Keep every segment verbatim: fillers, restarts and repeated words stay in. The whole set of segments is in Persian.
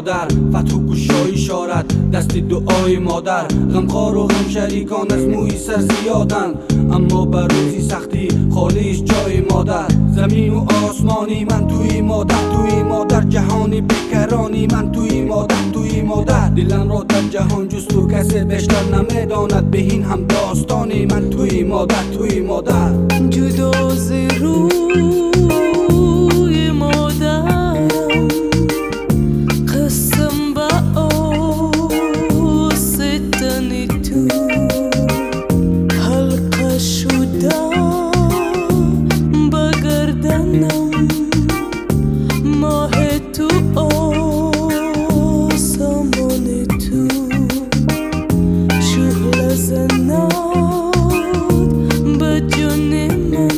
مادر، فتح و گشایی شارد دست دعای مادر. غمخوار و غم شریکان از موی سر زیادند، اما بر روزی سختی خالیش جای مادر. زمین و آسمانی من توی مادر، توی مادر جهانی بیکرانی من توی مادر، توی مادر. دلم را در جهان جست و کسی بیشتر نمیداند، به این هم داستانی من توی مادر، توی مادر. جدا ز روی مادرم قسم به آستان تو حلقه شده به گردنم. ماه تو آسمان تو شعله زند به جان من.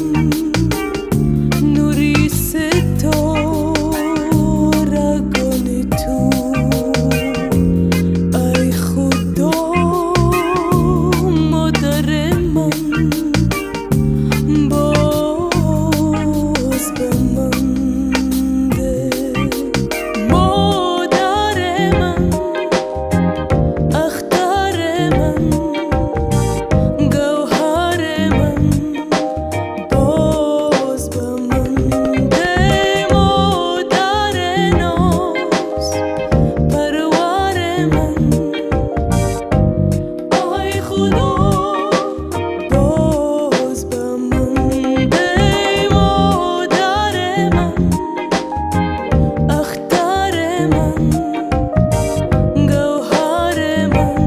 نوری ستارگان تو ای خدا مادر من، باز به من ده. مادر من، اختر من، گوهر من، باز به من ده. مادر ناز پرور من، ای خدا باز به من ده. مادر من، اختر من، گوهر من،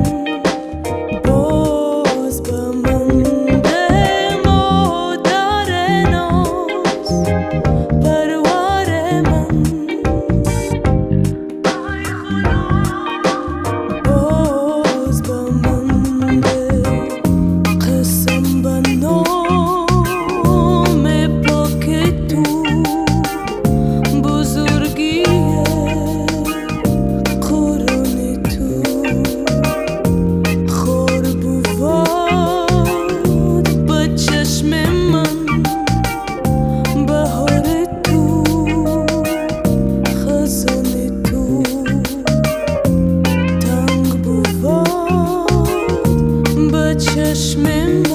باز به من ده. مادر ناز پرور من، ای خدا باز به من ده. قسم به نام پاک تو بزرگی قرآن تو خور بود به چشم من. بهار تو خزان تو تنگ بود به چشم من.